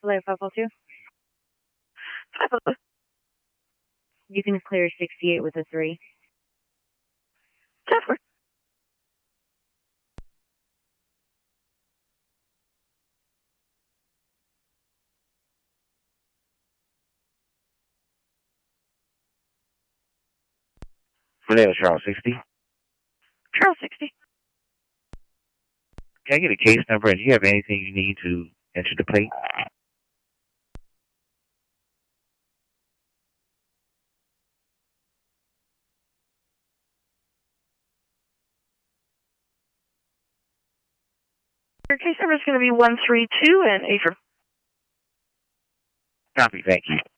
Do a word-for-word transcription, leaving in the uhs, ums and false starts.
Hello, five oh two. You can clear sixty-eight with a three. Jasper. Fidel, Charles sixty. Charles sixty. Can I get a case number, and do you have anything you need to enter the plate? Your case number is going to be one three two and Adrian. Copy, thank you.